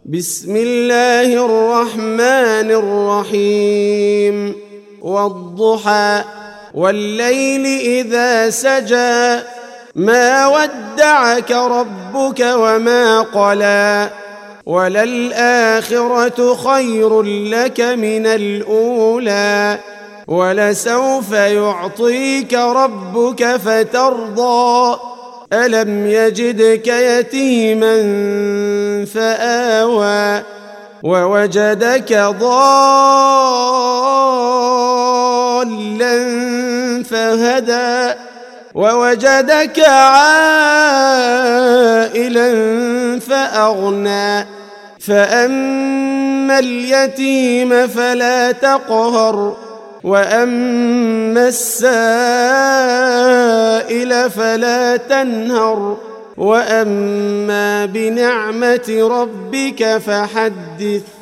بسم الله الرحمن الرحيم والضحى والليل إذا سجى ما ودعك ربك وما قلى وللآخرة خير لك من الأولى ولسوف يعطيك ربك فترضى ألم يجدك يتيما فآوى ووجدك ضالا فهدى ووجدك عائلا فأغنى فأما اليتيم فلا تقهر وأما السائل فلا تنهر وأما بنعمة ربك فحدث